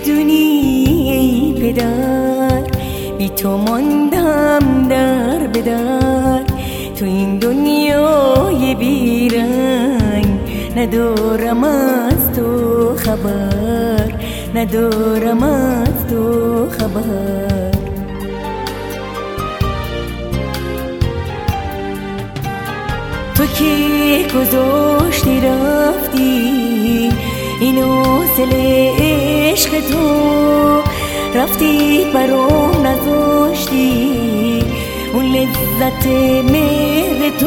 بدونی ای پدر، بی تو ماندم در بدر. تو این دنیای بیرنگ ندارم از تو خبر، ندارم از تو خبر. تو که گذاشتی رفتی اینو سل عشق تو، رفتی برام نذاشتی اون لذت مهر تو.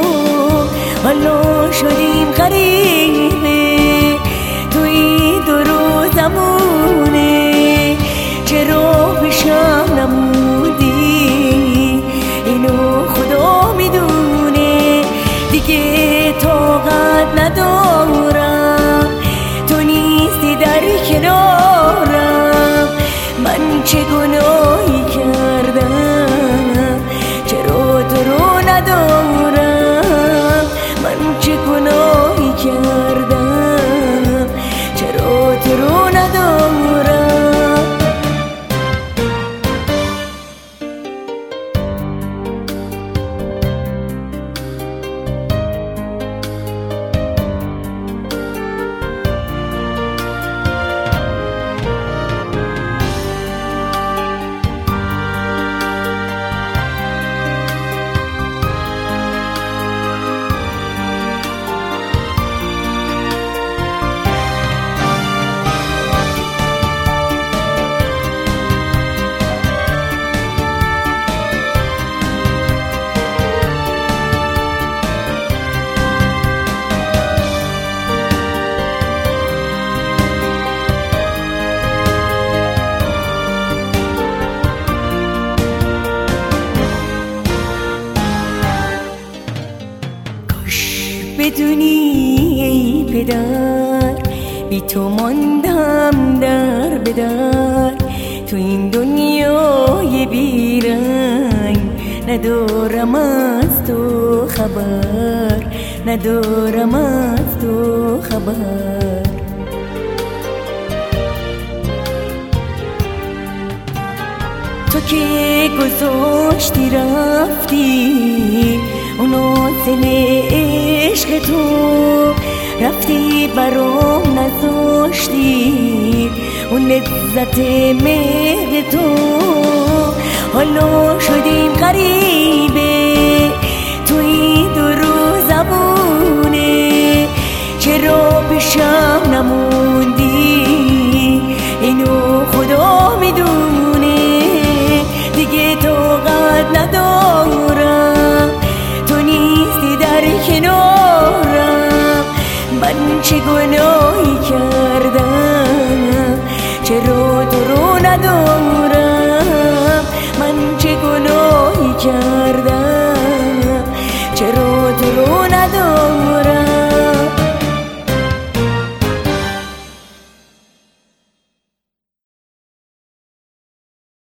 حالا شدیم غریبه توی دو روزمونه، چرا پیشم نمودی اینو خدا میدونه. دیگه طاقت ندارم تو نیستی در کنارم. من چه گناهی کردم چرا تو رو ندارم؟ من چه گناهی کردم چرا تو رو ندارم؟ بدونی ای پدر، بی تو ماندم در بدر. تو این دنیای بیرنگ ندارم از تو خبر، ندارم از تو خبر. تو که گذاشتی رفتی اونو دل عشق تو، رفتی برام نذاشتی اون لذت مهر تو. حالا شدیم غریبه توی دو روزمونه، چرا پیشم نموندی اینو خدا میدونه. دیگه طاقت ندارم تو نیستی در کنارم. من چه گناهی کردم چرا تو رو ندارم؟ من چه گناهی کردم چرا